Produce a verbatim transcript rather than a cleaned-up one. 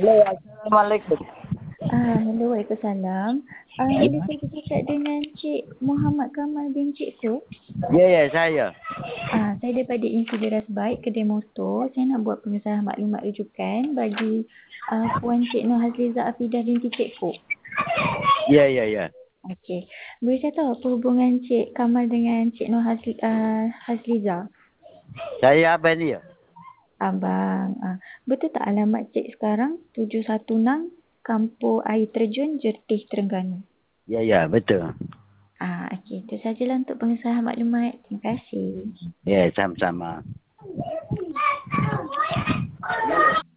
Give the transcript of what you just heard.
Hello, Assalamualaikum. Ah, hello, Waalaikumsalam. Ah, boleh saya bercakap dengan Cik Muhammad Kamal bin Cik Su? Ya, ya, saya. Ah, saya daripada Insideras Baik, kedai motor. Saya nak buat pengesahan maklumat rujukan bagi ah, Puan Cik Nur Hazliza Afidah binti Cik Kok. Ya, ya, ya. Okey. Boleh saya tahu apa hubungan Cik Kamal dengan Cik Nur Hazli, ah, Hazliza? Saya abang dia. Abang. Ah, betul tak alamat Cik sekarang? tujuh satu enam Kampung Air Terjun, Jertih, Terengganu. Ya, ya, betul. Ah, okey. Itu sajalah untuk pengesahan maklumat. Terima kasih. Ya, sama-sama.